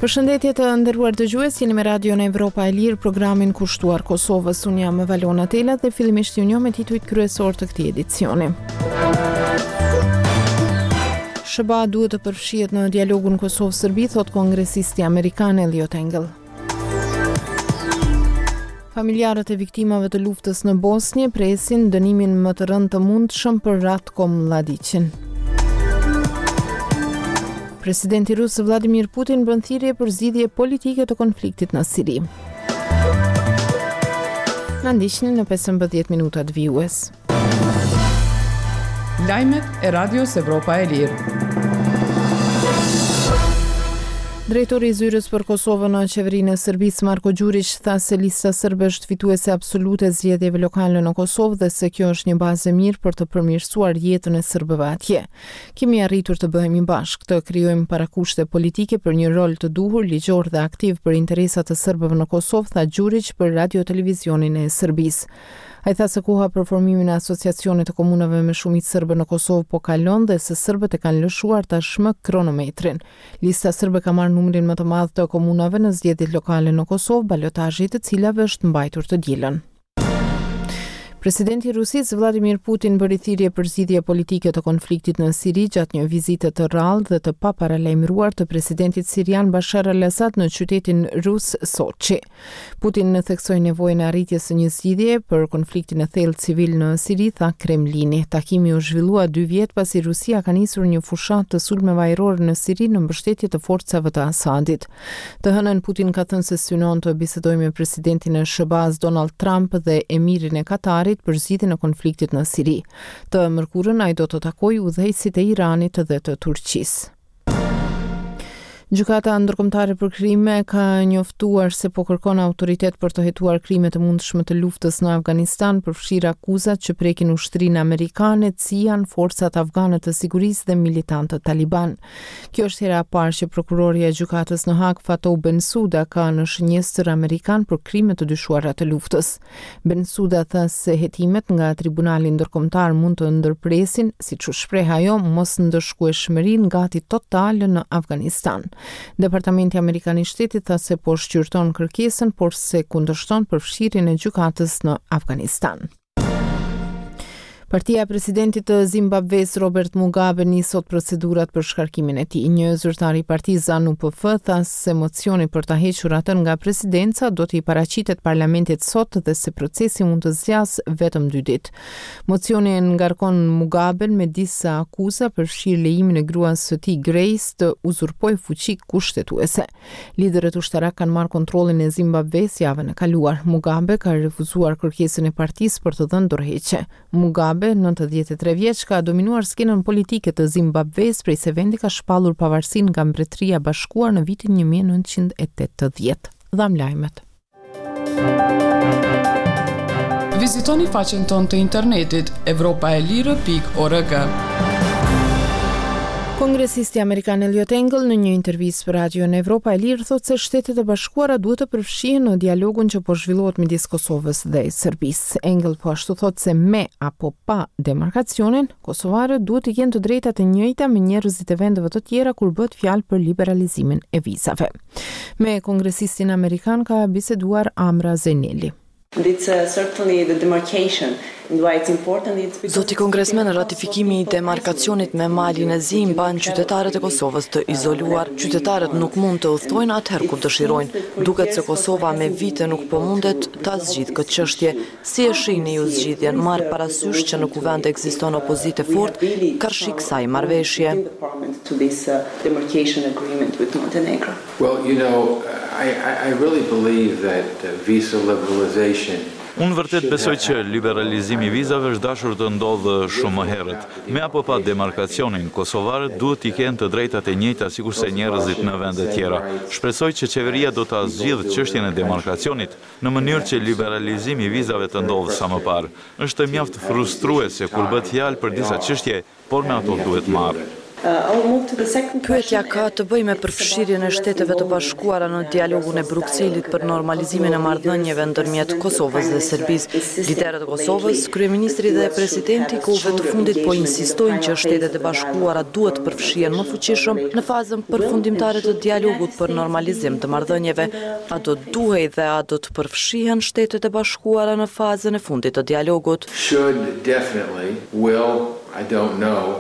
Përshëndetje të nderuar dëgjues, jeni me Radion Evropa e Lirë, programin kushtuar Kosovës. Unë jam Valona Tela dhe fillimisht ju njoh me titujt kryesor të këtij edicioni. SBA duhet të përfshihet në dialogun Kosovë-Serbi, thot kongresisti amerikan Eliot Engel. Familjarët e viktimave të luftës në Bosnjë presin dënimin më të rëndë të mundshëm për Ratko Mladićin. Presidenti rus Vladimir Putin bën thirrje për zgjidhje politike të konfliktit në Siri. Na ndiqni në 15 minutat vijues. Lajmet e Radios Evropa e Lirë. Drejtori i zyrës për Kosovën në qeverinë e Serbisë Marko Đurić tha se lista serbe është fituese absolute zgjedhjeve lokale në Kosovë dhe se kjo është një bazë e mirë për të përmirësuar jetën e serbëve atje. Kemi arritur të bëhemi bashkë, të krijojmë parakushte politike për një rol të duhur, ligjor dhe aktiv për interesat e serbëve në Kosovë, tha Đurić për radio-televizionin e Serbisë. Ai tha se koha për formimin e asociacionit të komunave me shumicë serbe në Kosovë po kalon dhe se serbët e kanë lëshuar tashmë kronometrin. Lista serbe ka marrë numrin më të madh të komunave në zgjedhjet lokale në Kosovë, balotazhi i të cilave është mbajtur të dielën. Presidenti i Rusisë Vladimir Putin bëri thirrje për zgjidhje politike të konfliktit në Siri gjatë një vizite të rrallë dhe të paparalajmëruar të presidentit sirian Bashar al-Assad në qytetin rus Sochi. Putin theksoi nevojën e arritjes së një zgjidhje për konfliktin e thellë civil në Siri, tha Kremlini. Takimi u zhvillua 2 vjet pasi Rusia ka nisur një fushat të sulmeve ajrore në Siri në mbështetje të forcave të Asadit. Të hënën Putin ka thënë se synon të bisedojë me presidentin e SBA-s Donald Trump dhe emirin e Katarit për zgjidhjen e konfliktit në Siri. Të mërkurën ai do të takojë udhëheqësit e Iranit dhe të Turqisë. Gjykata ndërkombëtare për krime ka njoftuar se po kërkon autoritet për të hetuar krime të mundshme të luftës në Afganistan, përfshirë akuzat që prekin ushtrinë amerikane, CIA, forcat afgane të sigurisë dhe militantët Taliban. Kjo është hera e parë që prokuroria e gjykatës në Hag, Fatou Bensouda, ka në shënjestër amerikan për krime të dyshuara të luftës. Bensouda tha se hetimet nga tribunali ndërkombëtar mund të ndërpresin, siç u shpreh ajo, mos ndëshkueshmërinë gati totale në Afganistan. Departamenti Amerikan i Shtetit tha se po shqyrton kërkesën, por se kundërshton përfshirjen e gjykatës në Afganistan. Partia e presidentit të Zimbabves Robert Mugabe nis sot procedurat për shkarkimin e tij. Një zyrtar i partisë ZANU-PF tha se mocioni për ta hequr atë nga presidenca do t'i paraqitet parlamentit sot dhe se procesi mund të zgjasë vetëm 2 ditë. Mocioni ngarkon Mugaben me disa akuza përfshirë lejimin e gruas së tij Grace të uzurpojë fuqi kushtetuese. Liderët ushtarak kanë marrë kontrollin e Zimbabves javën e kaluar. Mugabe ka refuzuar kërkesën e partisë për të dhënë dorëheqje. Mugabe 93 vjeç ka dominuar skenën politike të Zimbabves prej se vendi ka shpallur pavarësinë nga Mbretëria e Bashkuar në vitin 1980. Dham lajmet. Vizitoni faqen tonë të internetit evropaelire.org. Kongresisti amerikan Eliot Engel në një intervistë për Radion Evropa e Lirë thotë se Shtetet e Bashkuara duhet të përfshihen në dialogun që po zhvillohet midis Kosovës dhe Serbisë. Engel po ashtu thotë se me apo pa demarkacionin, kosovarët duhet të kenë të drejtat e njëjta me njerëzit e vendeve të tjera kur bëhet fjalë për liberalizimin e vizave. Me kongresistin amerikan ka biseduar Amra Zeneli. Zoti kongresmen, ratifikimi i demarkacionit me malin e zi mban qytetarët e Kosovës të izoluar. Qytetarët nuk mund të udhtojnë atëherë kur dëshirojnë. Duket se Kosova me vite nuk po mundet ta zgjidhë këtë çështje. Si e shihni ju zgjidhjen, marr parasysh që në kuvend ekziston opozitë fortë karshi kësaj marrëveshje? Well, I really believe that visa liberalization Unë vërtet besoj që liberalizimi i vizave është dashur të ndodhë shumë më herët. Me apo pa demarkacionin, kosovarët duhet t'i kenë të drejtat e njëjta sikurse njerëzit në vende tjera. Shpresoj që qeveria do ta zgjidhë çështjen e demarkacionit në mënyrë që liberalizimi i vizave të ndodhë sa më parë. Është mjaft frustruese kur bëhet fjalë për disa çështje, por me ato duhet marrë. Pyetja ka të bëjë me përfshirjen e Shteteve të Bashkuara në dialogun e Brukselit për normalizimin e marrëdhënieve ndërmjet Kosovës dhe Serbisë. Liderët e Kosovës, kryeministri dhe presidenti kohëve të fundit po insistojnë që Shtetet e Bashkuara duhet përfshihen më fuqishëm në fazën përfundimtare të dialogut për normalizim të marrëdhënieve. A do duhej dhe a do të përfshihen Shtetet e Bashkuara në fazën e fundit të dialogut? Should, definitely, will, I don't know.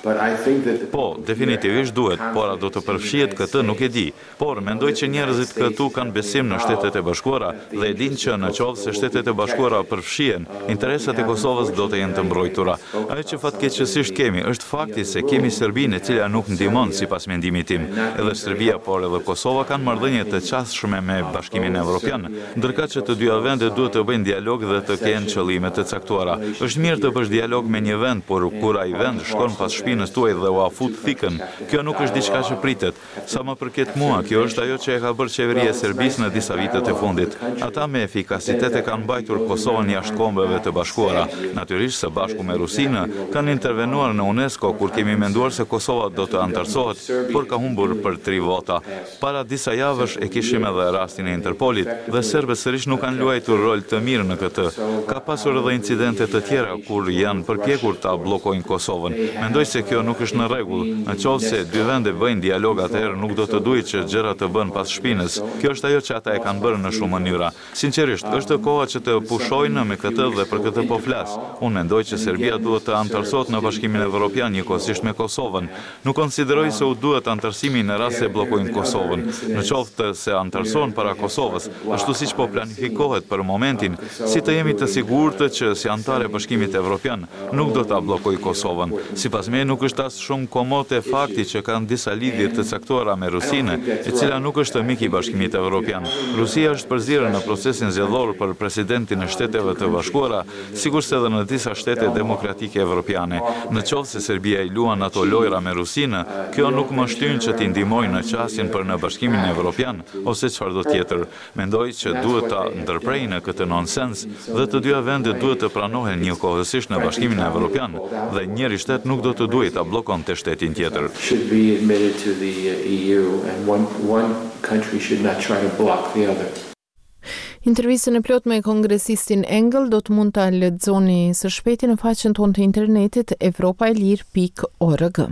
Po, definitivisht duhet, por a do të përfshihet këtë nuk e di. Por mendoj që njerëzit këtu kanë besim në Shtetet e Bashkuara dhe e dinë që në qoftë se Shtetet e Bashkuara përfshihen, interesat e Kosovës do të jenë të mbrojtura. Ajo që fatkeqësisht kemi është fakti se kemi Serbinë e cila nuk ndihmon sipas mendimit tim. Edhe Serbia por edhe Kosova kanë marrëdhënie të qasshme me Bashkimin Evropian, ndërkaq që të dyja vendet duhet të bëjnë dialog dhe të kenë qëllime të caktuara. Është mirë të bësh dialog me një vend, por kur ai vend shkon pas në tuaj dhe u afut thikën, kjo nuk është diçka që pritet. Sa më përket mua, kjo është ajo që e ka bërë qeveria e Serbisë në disa vitet e fundit. Ata me efikasitet e kanë mbajtur Kosovën jashtë kombeve të bashkuara. Natyrisht së bashku me Rusinë kanë intervenuar në UNESCO kur kemi menduar se Kosova do të antarësohet, por ka humbur për 3 vota. Para disa javësh e kishim edhe rastin e Interpolit dhe serbët sërish nuk kanë luajtur rol të mirë në këtë. Ka pasur edhe incidente të tjera kur janë përpjekur ta bllokojnë Kosovën. Mendoj se kjo nuk është në rregull. Në qoftë se dy vende bëjnë dialog, atëherë nuk do të duhet që gjërat të bën pas shpinës. Kjo është ajo që ata e kanë bërë në shumë mënyra. Sinqerisht, është koha që të pushojnë me këtë dhe për këtë po flas. Unë mendoj që Serbia duhet të antarësohet në Bashkimin Evropian njëkohësisht me Kosovën. Nuk konsideroj se u duhet antarësimi në rast se bllokojnë Kosovën. Në qoftë se antarësohen para Kosovës, ashtu siç po planifikohet për momentin, si të jemi të sigurtë që si antare e Bashkimit Evropian nuk do ta bllokojë Kosovën. Sipas me nuk është as shumë komote fakti që kanë disa lidhje të caktuara me Rusinë, e cila nuk është mik i Bashkimit Evropian. Rusia është përzierë në procesin zgjedhor për presidentin e Shteteve të Bashkuara, sigurisht edhe në disa shtete demokratike evropiane. Në qoftë se Serbia i luan ato lojra me Rusinë, kjo nuk më shtyn që t'i ndihmojë në qasjen për në Bashkimin Evropian ose çfarëdo tjetër. Mendoj që duhet ta ndërprejnë këtë nonsens dhe të dyja vendet duhet të pranohen njëkohësisht në Bashkimin Evropian dhe njëri shtet nuk do të duhet ta bllokon të shtetin tjetër. Should be admitted to the EU and one country should not try to block the other. Intervistën e plot me kongresistin Engel do të mund ta lexoni së shpejti në faqen tonë të internetit evropaelir.org.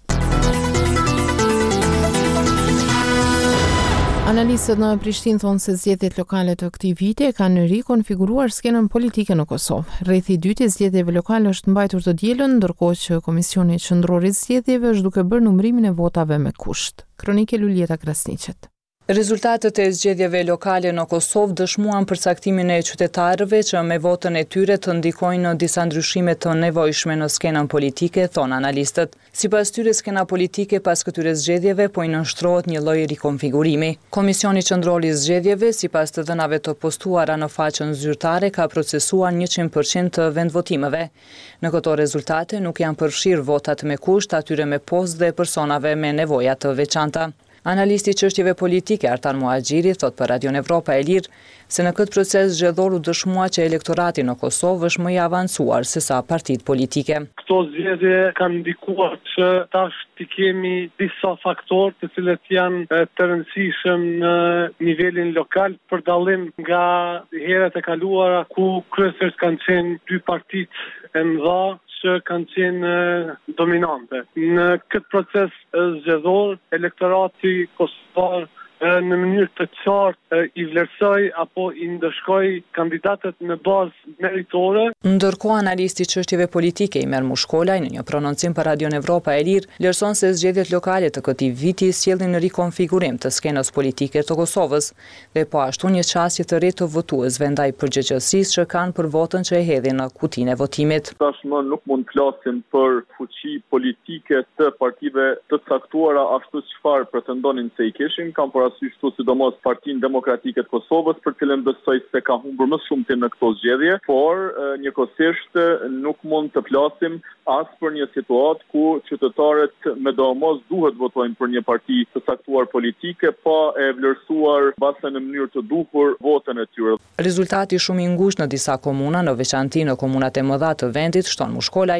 Analistët në Prishtinë thonë se zgjedhjet lokale të këtij viti e kanë rikonfiguruar skenën politike në Kosovë. Rrethi i dytë i zgjedhjeve lokale është mbajtur të dielën, ndërkohë që Komisioni Qendror i Zgjedhjeve është duke bërë numrimin e votave me kusht. Kronike Lulieta Krasniqet. Rezultatet e zgjedhjeve lokale në Kosovë dëshmuan përcaktimin e qytetarëve që me votën e tyre të ndikojnë në disa ndryshime të nevojshme në skenën politike, thonë analistët. Sipas tyre, skena politike pas këtyre zgjedhjeve po i nënshtrohet një lloj rikonfigurimi. Komisioni Qendror i Zgjedhjeve, sipas të dhënave të postuara në faqen zyrtare, ka procesuar 100% të vendvotimeve. Në këto rezultate nuk janë përfshirë votat me kusht atyre me postë dhe personave me nevoja të veçanta. Analisti i çështjeve politike Artan Muhaxhiri thot për Radion Evropa e Lirë se në këtë proces zgjedhor u dëshmua që elektorati në Kosovë është më i avancuar se sa partitë politike. Këto zgjedhje kanë ndikuar që tash të kemi disa faktorë të cilët janë të rëndësishëm në nivelin lokal për dallim nga herët e kaluara ku kryesisht kanë qenë dy partitë e mëdha që kanë qenë dominante. Në këtë proces zgjedhor, elektorati kosovar në mënyrë të qartë i vlerësoj apo i ndëshkoj kandidatët në bazë meritore. Ndërkohë, analisti i çështjeve politike Imer Mushkolaj në një prononcim për Radion Evropa e Lirë vlerëson se zgjedhjet lokale të këtij viti sjellin rikonfigurim të skenës politike të Kosovës dhe po ashtu një qasje të re të votuesve ndaj përgjegjësisë që kanë për votën që e hedhin në kutinë e votimit. Tashmë nuk mund të flasim për fuqi politike të partive të caktuara ashtu çfarë pretendonin se i kishin, kanë ashtu sidomos Partinë Demokratike të Kosovës, për cilën besoj se ka humbur më shumë në këto zgjedhje, por njëkohësisht nuk mund të flasim as për një situatë ku qytetarët me domos duhet votojnë për një parti të caktuar politike, pa e vlerësuar base në mënyrë të duhur votën e tyre. Rezultati shumë i ngushtë në disa komuna, në veçanti në komunat e mëdha të vendit, shton Mushkolaj,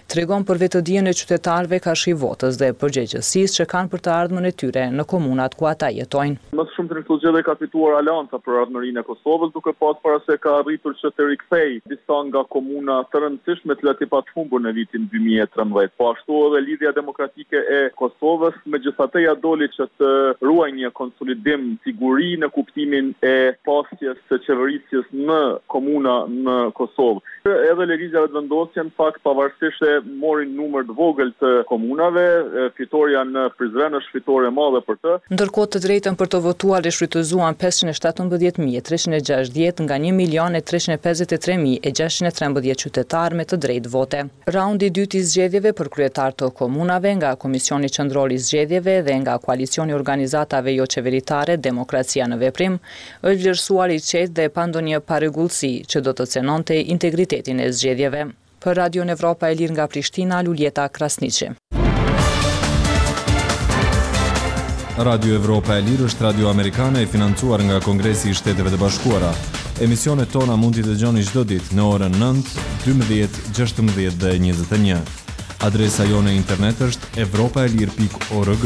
Tregon për vetëdijen e qytetarëve kafshi votës dhe përgjegjësisë që kanë për të ardhmen e tyre në komunat ku ata jetojnë. Më shumë të këto zgjedhje ka fituar Alianca për ardhmërinë e Kosovës, duke pas para se ka arritur që të rikthej disa nga komuna të rëndësishme të cilat i pathumbur në vitin 2013. Po ashtu edhe Lidhja Demokratike e Kosovës, megjithatë ja doli që të ruajë një konsolidim siguri në kuptimin e pasjes së qeverisjes në komuna në Kosovë. Edhe lëvizja vendosje në fakt pavarësisht se morin numër të vogël të komunave, fitoria në Prizren është fitore e madhe për të. Ndërkohë të drejtën për të votuar e shfrytëzuan 517.360 nga 1.353.613 qytetarë me të drejtë vote. Raundi i dytë i zgjedhjeve për kryetar të komunave nga Komisioni Qendror i Zgjedhjeve dhe nga Koalicioni i Organizatave jo qeveritare Demokracia në Veprim është vlerësuar i qetë dhe pa ndonjë parregullsi që do të cënonte integritetin e zgjedhjeve. Për Radio Evropa e Lirë nga Prishtina, Luljeta Krasniqi. Radio Evropa e Lirë është radio amerikane e financuar nga Kongresi i Shteteve të Bashkuara. Emisionet tona mund t'i dëgjoni çdo ditë në orën 9, 12, 16 dhe 21. Adresa jone internet është evropaelir.org.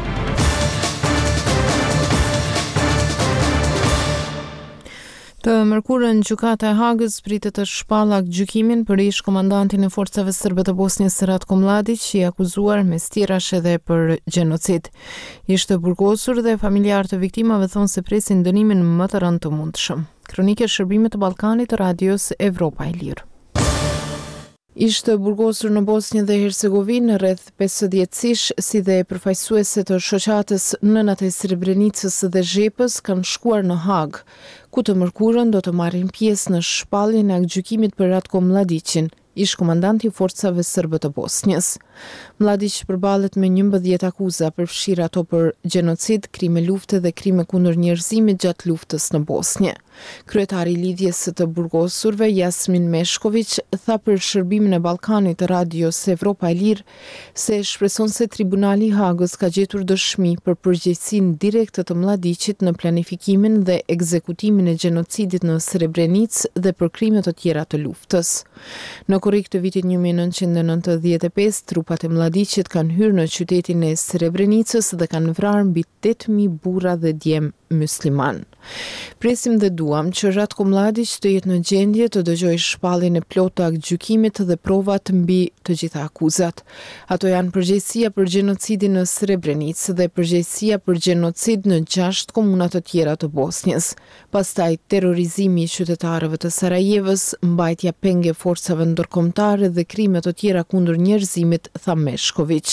Të mërkurën, gjykata e Hagës pritet të shpallak gjykimin për ish komandantin e forcave serbe të Bosnjës Ratko Mladić, i akuzuar mes tjerash edhe për gjenocid. Ishte burgosur dhe familjar të viktimave thonë se presin dënimin më të rënd të mundshëm. Kronike shërbime të Ballkanit të Radios Evropa e Lirë. Ishte burgosur në Bosnjë dhe Hercegovinë rreth 50 vjeçish, si dhe përfaqësuese të shoqatës Nënat e Srebrenicës dhe Zhepës kanë shkuar në Hagë, ku të mërkurën do të marrin pjesë në shpalljen e gjykimit për Ratko Mladićin, ish komandanti i forcave serbe të Bosnjës. Mladić përballet me 11 akuza, përfshirë ato për gjenocid, krime lufte dhe krime kundër njerëzimit gjatë luftës në Bosnjë. Kryetari i lidhjes së të burgosurve, Jasmin Meshković, tha për shërbimin e Ballkanit të Radios Evropa e Lirë se shpreson se Tribunali i Hagës ka gjetur dëshmi për përgjegjësinë direkte të Mladićit në planifikimin dhe ekzekutimin e gjenocidit në Srebrenicë dhe për krime të tjera të luftës. Në korrik të vitit 1995, trupat e Mladićit kanë hyrë në qytetin e Srebrenicës dhe kanë vrarë mbi 8.000 burra dhe djem musliman. Presim dhe duam që Ratko Mladić të jetë në gjendje të dëgjojë shpalljen e plotë të gjykimit dhe provat mbi të gjitha akuzat. Ato janë përgjegjësia për gjenocidin në Srebrenicë dhe përgjegjësia për gjenocid në 6 komuna të tjera të Bosnjës. Pastaj terrorizimi i qytetarëve të Sarajevës, mbajtja penge forcave ndërkombëtare dhe krime të tjera kundër njerëzimit, tha Meshković.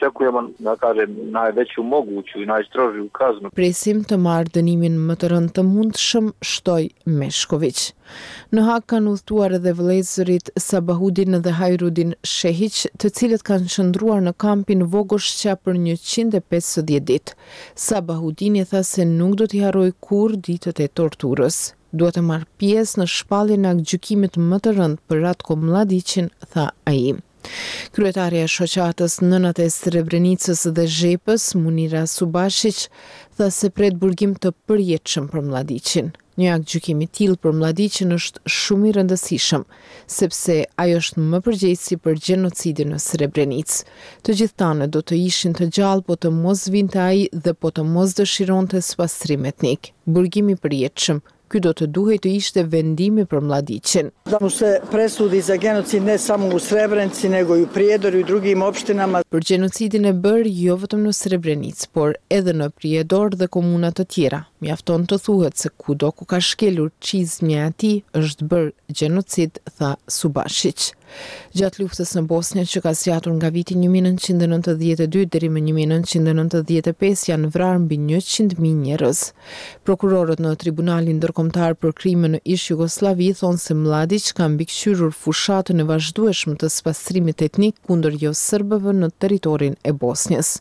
Presim të marrë dënimin më të rënd të mundshëm, shtoi Meshković. Në Hag kanë udhëtuar edhe vëllezërit Sabahudin dhe Hajrudin Shehić, të cilët kanë qëndruar në kampin Vogoshqa për 150 ditë. Sabahudini tha se nuk do t'i harroj kurrë ditët e torturës. Duhet të marrë pjesë në shpalljen e gjykimit më të rënd për Ratko Mladićin, tha ai. Kryetaria e shoqatës Nënat e Srebrenicës dhe Zhepës, Munira Subashić, tha se pret burgim të përjetshëm për Mladićin. Një akt gjykimi i tillë për Mladićin është shumë i rëndësishëm, sepse ai është më përgjegjësi për gjenocidin në Srebrenicë. Të gjithë tanë do të ishin të gjallë po të mos vinte ai dhe po të mos dëshironte spastrim etnik. Burgimi i përjetshëm, ky do të duhej të ishte vendimi për Mladićin. Da mu se presudi za genocid ne samo u Srebrenici, nego i u Prijedoru i drugim opštinama. Për gjenocidin e bërë jo vetëm në Srebrenicë, por edhe në Prijedor dhe komuna të tjera. Mjafton të thuhet se kudo ku ka shkelur çizmja e atij është bërë gjenocid, tha Subashić. Gjatë luftës në Bosnjë që ka zgjatur nga viti 1992 deri më 1995 janë vrarë mbi 100.000 njerëz. Prokurorët në Tribunalin Ndërkombëtar për krime në ish Jugosllavi thonë se Mladić ka mbikëqyrur fushatën e vazhdueshme të spastrimit etnik kundër jo serbëve në territorin e Bosnjës.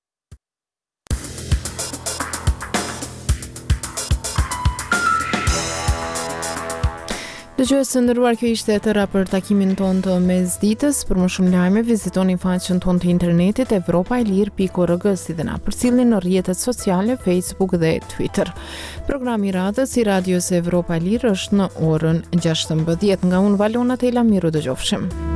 Dëgjues të nderuar, kjo ishte e tëra për takimin ton të mesditës. Për më shumë lajme, vizitoni faqen ton të internetit evropaelir.org, si dhe na përcjellni në rrjetet sociale, Facebook dhe Twitter. Programi i radhës i Radios Evropa e Lirë është në orën 16 nga unë Valona Tela, miru dëgjofshim.